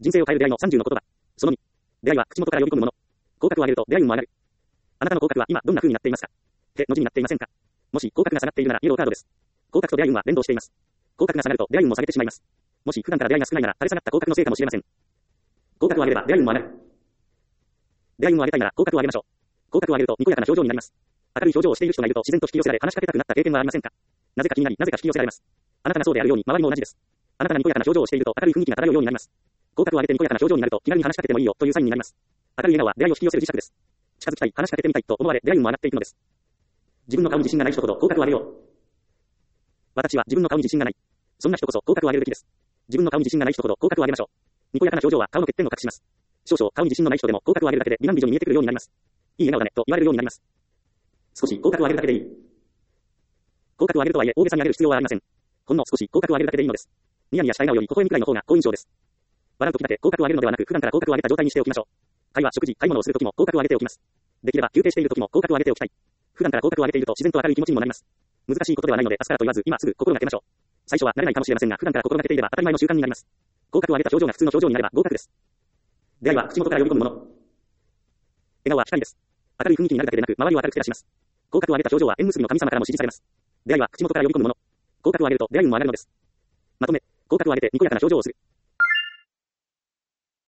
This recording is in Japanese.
人生を変える出会いの30の言葉。その2。出会いは口元から呼び込むもの。口角を上げると出会い運も上がる。あなたの口角は今どんな風になっていますか？手の字になっていませんか？もし口角が下がっているならイエローカードです。口角と出会い運は連動しています。口角が下がると出会い運も下げてしまいます。もし普段から出会いが少ないなら垂れ下がった口角のせいかもしれません。口角を上げれば出会い運も上がる。出会い運を上げたいなら口角を上げましょう。口角を上げるとにこやかな表情になります。明るい表情をしている人がいると自然と引き寄せられ話しかけたくなった経験はありませんか？なぜか気になり、なぜか引き寄せられます。あなたがそうであるように周りも同じです。あなたがにこやかな表情をしていると明るい雰囲気が漂うようになります。口角を上げてにこやかな表情になると気軽に話しかけてもいいよというサインになります。明るい笑顔は出会いを引き寄せる磁石です。近づきたい、話しかけてみたいと思われ出会い運も上がっていくのです。自分の顔に自信がない人ほど口角を上げよう。私は自分の顔に自信がない。そんな人こそ口角を上げるべきです。自分の顔に自信がない人ほど口角を上げましょう。にこやかな表情は顔の欠点を隠します。少々顔に自信のない人でも口角を上げるだけで美男美女に見えてくるようになります。いい笑顔だねと言われるようになります。少し口角を上げるだけでいい。口角を上げるとはいえ大げさに上げる必要はありません。ほんの少し口角を上げるだけでいいのです。ニヤニヤした笑顔より微笑みくらいの方が好印象です。笑うときだけ口角を上げるのではなく普段から口角を上げた状態にしておきましょう。会話、食事、買い物をするときも口角を上げておきます。できれば休憩しているときも口角を上げておきたい。普段から口角を上げていると自然と明るい気持ちにもなります。難しいことではないので明日からと言わず今すぐ心がけましょう。最初は慣れないかもしれませんが普段から心がけていれば当たり前の習慣になります。口角を上げた表情が普通の表情になれば合格です。出会いは口元から呼び込むもの。笑顔は光です。明るい雰囲気になるだけでなく周りを明るく照らします。口角を上げた表情は縁結びの神様からも支持されます。出会いは口元から呼び込むもの。口角を上げると出会い運も上がるのです。まとめ、口角を上げてにこやかな表情をする。